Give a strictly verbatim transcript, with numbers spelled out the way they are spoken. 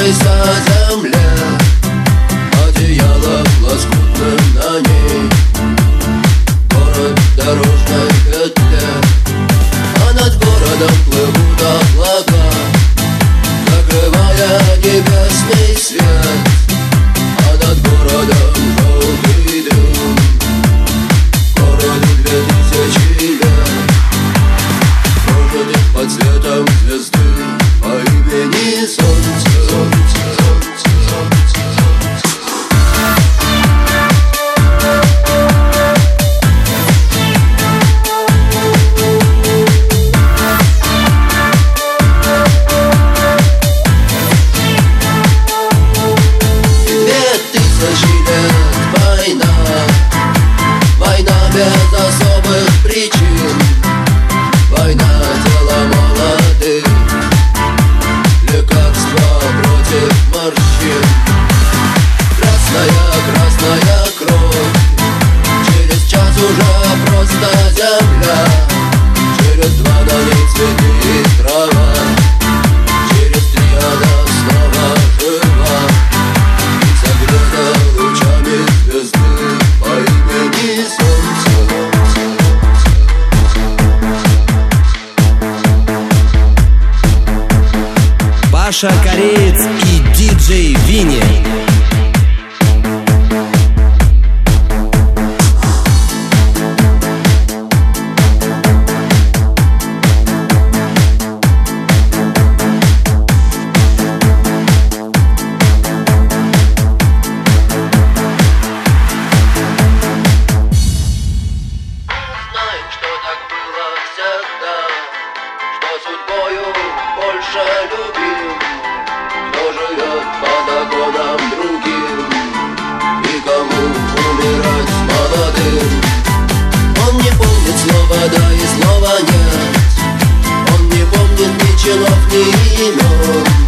Раскройся, земля, одеяло лоскутным на ней. Город в дорожной петле, а над городом плывут облака, закрывая небесный свет. А над городом желтый дым, городу две тысячи лет. Прожитых под светом звезды по имени Солнце. Без особых причин. Война — дело молодых, лекарство против морщин. Красная, красная кровь, через час уже просто земля. Через два на ней цветы и трава, через три она снова жива и согрета лучами звезды по имени Солнце. Паша Кореец и диджей Винни. Знаем, что так было всегда, что судьбою больше любим, кто живет по законам другим и кому умирать молодым. Он не помнит слова да и слова нет, он не помнит ни чинов, ни имен.